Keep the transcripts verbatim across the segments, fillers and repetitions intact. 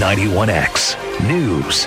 ninety-one X News.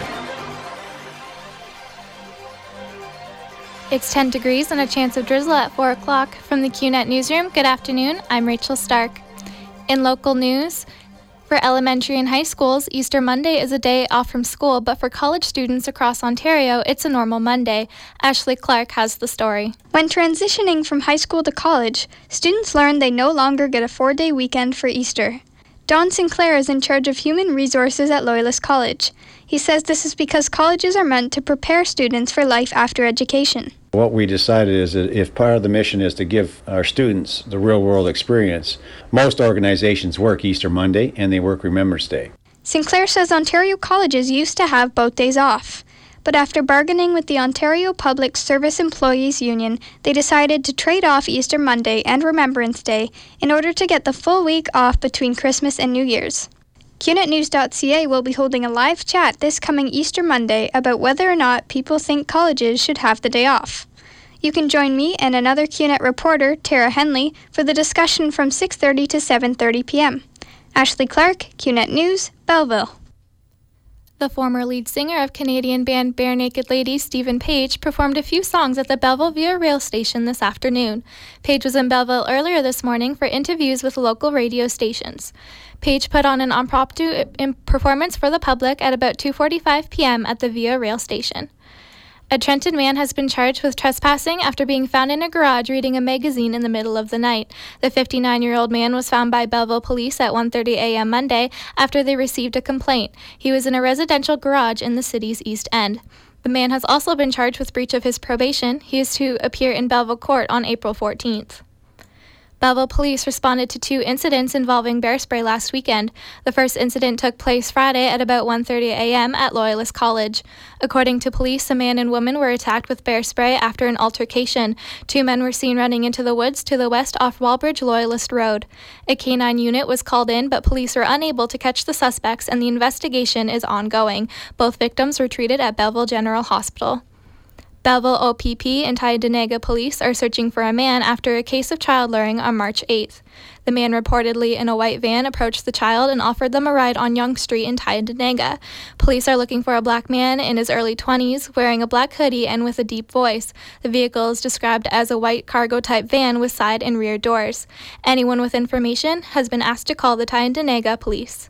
It's ten degrees and a chance of drizzle at four o'clock. From the Q Net Newsroom, good afternoon, I'm Rachel Stark. In local news, for elementary and high schools, Easter Monday is a day off from school, but for college students across Ontario, it's a normal Monday. Ashley Clark has the story. When transitioning from high school to college, students learn they no longer get a four-day weekend for Easter. Don Sinclair is in charge of human resources at Loyalist College. He says this is because colleges are meant to prepare students for life after education. What we decided is that if part of the mission is to give our students the real-world experience, most organizations work Easter Monday and they work Remembrance Day. Sinclair says Ontario colleges used to have both days off, but after bargaining with the Ontario Public Service Employees Union, they decided to trade off Easter Monday and Remembrance Day in order to get the full week off between Christmas and New Year's. Q net news dot c a will be holding a live chat this coming Easter Monday about whether or not people think colleges should have the day off. You can join me and another Q Net reporter, Tara Henley, for the discussion from six thirty to seven thirty p.m. Ashley Clark, Q Net News, Belleville. The former lead singer of Canadian band Bare Naked Ladies, Stephen Page, performed a few songs at the Belleville Via Rail Station this afternoon. Page was in Belleville earlier this morning for interviews with local radio stations. Page put on an impromptu performance for the public at about two forty-five p.m. at the Via Rail Station. A Trenton man has been charged with trespassing after being found in a garage reading a magazine in the middle of the night. The fifty-nine-year-old man was found by Belleville police at one thirty a.m. Monday after they received a complaint. He was in a residential garage in the city's East End. The man has also been charged with breach of his probation. He is to appear in Belleville Court on April fourteenth. Belleville police responded to two incidents involving bear spray last weekend. The first incident took place Friday at about one thirty a.m. at Loyalist College. According to police, a man and woman were attacked with bear spray after an altercation. Two men were seen running into the woods to the west off Wallbridge Loyalist Road. A canine unit was called in, but police were unable to catch the suspects, and the investigation is ongoing. Both victims were treated at Belleville General Hospital. Belleville O P P and Tyendinaga police are searching for a man after a case of child luring on March eighth. The man reportedly in a white van approached the child and offered them a ride on Yonge Street in Tyendinaga. Police are looking for a black man in his early twenties, wearing a black hoodie and with a deep voice. The vehicle is described as a white cargo-type van with side and rear doors. Anyone with information has been asked to call the Tyendinaga police.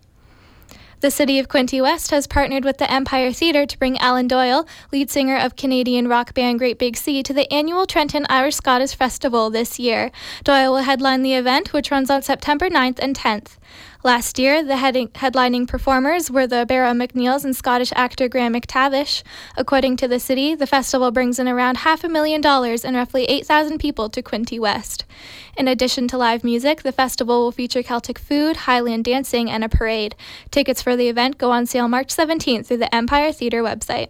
The City of Quinte West has partnered with the Empire Theatre to bring Alan Doyle, lead singer of Canadian rock band Great Big Sea, to the annual Trenton Irish Scottish Festival this year. Doyle will headline the event, which runs on September ninth and tenth. Last year, the heading, headlining performers were the Barra McNeils and Scottish actor Graham McTavish. According to the city, the festival brings in around half a million dollars and roughly eight thousand people to Quinte West. In addition to live music, the festival will feature Celtic food, Highland dancing, and a parade. Tickets for the event go on sale March seventeenth through the Empire Theatre website.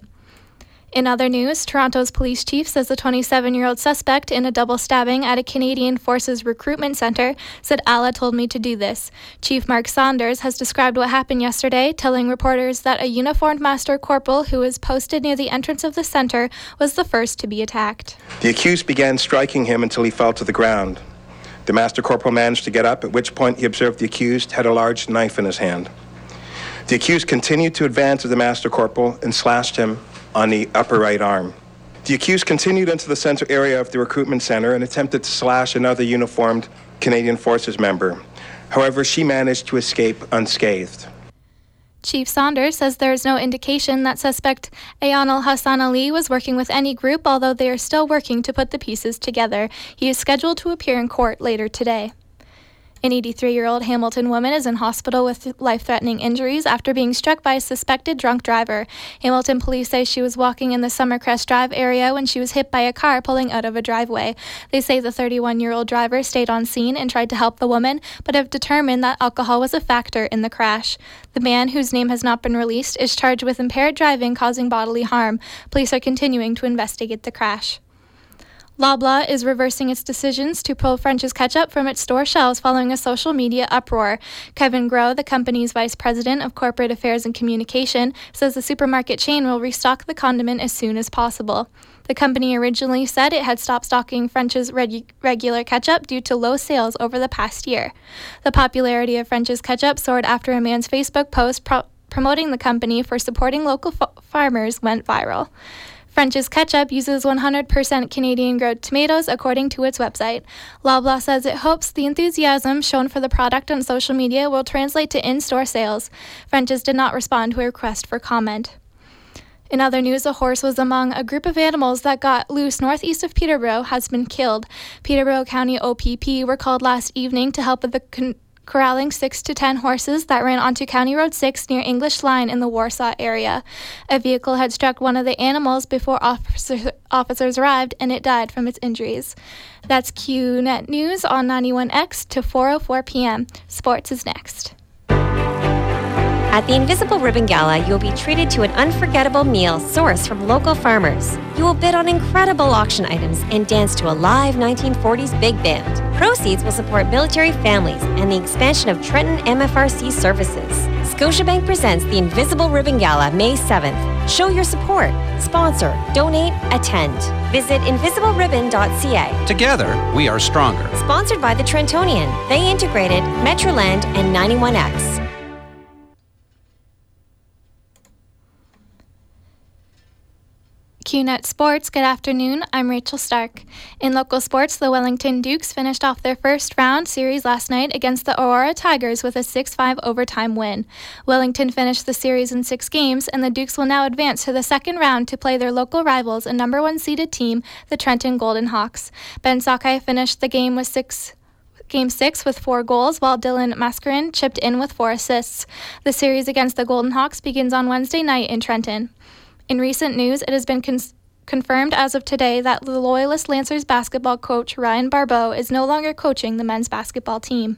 In other news, Toronto's police chief says the twenty-seven-year-old suspect in a double stabbing at a Canadian Forces recruitment center said, "Allah told me to do this." Chief Mark Saunders has described what happened yesterday, telling reporters that a uniformed master corporal who was posted near the entrance of the center was the first to be attacked. The accused began striking him until he fell to the ground. The master corporal managed to get up, at which point he observed the accused had a large knife in his hand. The accused continued to advance with the master corporal and slashed him on the upper right arm. The accused continued into the center area of the recruitment center and attempted to slash another uniformed Canadian Forces member. However, she managed to escape unscathed. Chief Saunders says there is no indication that suspect Ayanal Hassan Ali was working with any group, although they are still working to put the pieces together. He is scheduled to appear in court later today. An eighty-three-year-old Hamilton woman is in hospital with life-threatening injuries after being struck by a suspected drunk driver. Hamilton police say she was walking in the Summercrest Drive area when she was hit by a car pulling out of a driveway. They say the thirty-one-year-old driver stayed on scene and tried to help the woman, but have determined that alcohol was a factor in the crash. The man, whose name has not been released, is charged with impaired driving causing bodily harm. Police are continuing to investigate the crash. Loblaw is reversing its decisions to pull French's Ketchup from its store shelves following a social media uproar. Kevin Groh, the company's vice president of corporate affairs and communication, says the supermarket chain will restock the condiment as soon as possible. The company originally said it had stopped stocking French's regu- regular ketchup due to low sales over the past year. The popularity of French's Ketchup soared after a man's Facebook post pro- promoting the company for supporting local f- farmers went viral. French's Ketchup uses one hundred percent Canadian-grown tomatoes, according to its website. Loblaw says it hopes the enthusiasm shown for the product on social media will translate to in-store sales. French's did not respond to a request for comment. In other news, a horse was among a group of animals that got loose northeast of Peterborough has been killed. Peterborough County O P P were called last evening to help with the con- corralling six to ten horses that ran onto County Road six near English Line in the Warsaw area. A vehicle had struck one of the animals before officer- officers arrived, and it died from its injuries. That's Q Net News on ninety-one X to four oh four p.m. Sports is next. At the Invisible Ribbon Gala, you will be treated to an unforgettable meal sourced from local farmers. You will bid on incredible auction items and dance to a live nineteen forties big band. Proceeds will support military families and the expansion of Trenton M F R C services. Scotiabank presents the Invisible Ribbon Gala May seventh. Show your support. Sponsor, donate, attend. Visit invisible ribbon dot c a. Together, we are stronger. Sponsored by the Trentonian, They Integrated, Metroland, and ninety-one X. Q Net Sports, good afternoon. I'm Rachel Stark. In local sports, the Wellington Dukes finished off their first round series last night against the Aurora Tigers with a six five overtime win. Wellington finished the series in six games, and the Dukes will now advance to the second round to play their local rivals and number one seeded team, the Trenton Golden Hawks. Ben Sakai finished the game with six Game six with four goals, while Dylan Mascarin chipped in with four assists. The series against the Golden Hawks begins on Wednesday night in Trenton. In recent news, it has been con- confirmed as of today that the Loyalist Lancers basketball coach Ryan Barbeau is no longer coaching the men's basketball team.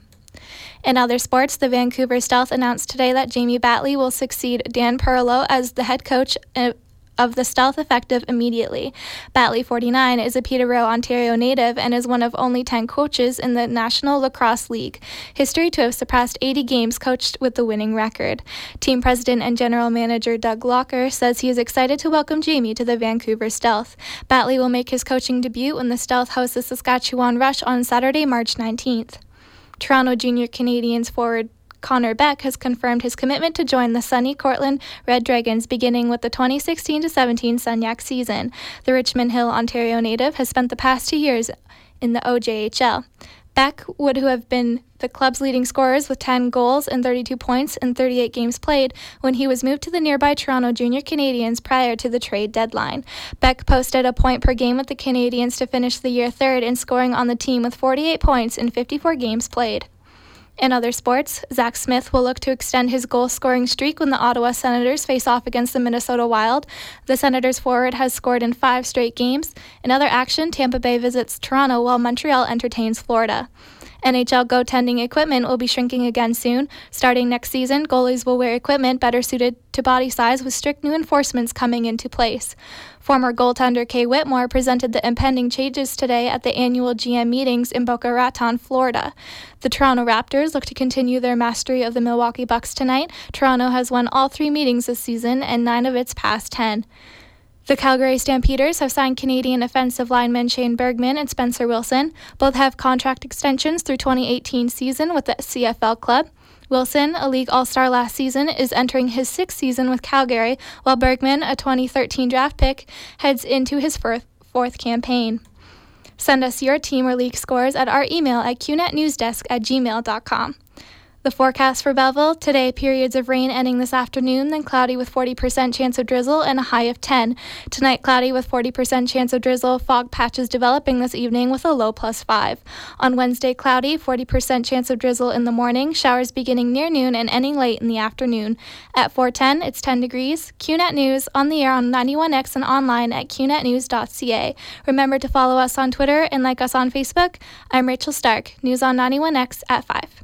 In other sports, the Vancouver Stealth announced today that Jamie Batley will succeed Dan Perlow as the head coach of the Stealth effective immediately. Batley, forty-nine, is a Peterborough, Ontario native and is one of only ten coaches in the National Lacrosse League, history to have surpassed eighty games coached with the winning record. Team president and general manager Doug Locker says he is excited to welcome Jamie to the Vancouver Stealth. Batley will make his coaching debut when the Stealth hosts the Saskatchewan Rush on Saturday, March nineteenth. Toronto Junior Canadiens forward Connor Beck has confirmed his commitment to join the sunny Cortland Red Dragons beginning with the twenty sixteen to seventeen Sunyak season. The Richmond Hill, Ontario native has spent the past two years in the O J H L. Beck would have been the club's leading scorers with ten goals and thirty-two points in thirty-eight games played when he was moved to the nearby Toronto Junior Canadiens prior to the trade deadline. Beck posted a point per game with the Canadiens to finish the year third in scoring on the team with forty-eight points in fifty-four games played. In other sports, Zach Smith will look to extend his goal-scoring streak when the Ottawa Senators face off against the Minnesota Wild. The Senators forward has scored in five straight games. In other action, Tampa Bay visits Toronto while Montreal entertains Florida. N H L goaltending equipment will be shrinking again soon. Starting next season, goalies will wear equipment better suited to body size with strict new enforcements coming into place. Former goaltender Kay Whitmore presented the impending changes today at the annual G M meetings in Boca Raton, Florida. The Toronto Raptors look to continue their mastery of the Milwaukee Bucks tonight. Toronto has won all three meetings this season and nine of its past ten. The Calgary Stampeders have signed Canadian offensive linemen Shane Bergman and Spencer Wilson. Both have contract extensions through twenty eighteen season with the C F L club. Wilson, a league all-star last season, is entering his sixth season with Calgary, while Bergman, a twenty thirteen draft pick, heads into his fourth, fourth campaign. Send us your team or league scores at our email at q net newsdesk at gmail dot com. The forecast for Belleville, today periods of rain ending this afternoon, then cloudy with forty percent chance of drizzle and a high of ten. Tonight, cloudy with forty percent chance of drizzle, fog patches developing this evening with a low plus five. On Wednesday, cloudy, forty percent chance of drizzle in the morning, showers beginning near noon and ending late in the afternoon. At four ten, it's ten degrees. Q Net News on the air on ninety-one X and online at q net news dot c a. Remember to follow us on Twitter and like us on Facebook. I'm Rachel Stark. News on ninety-one X at five.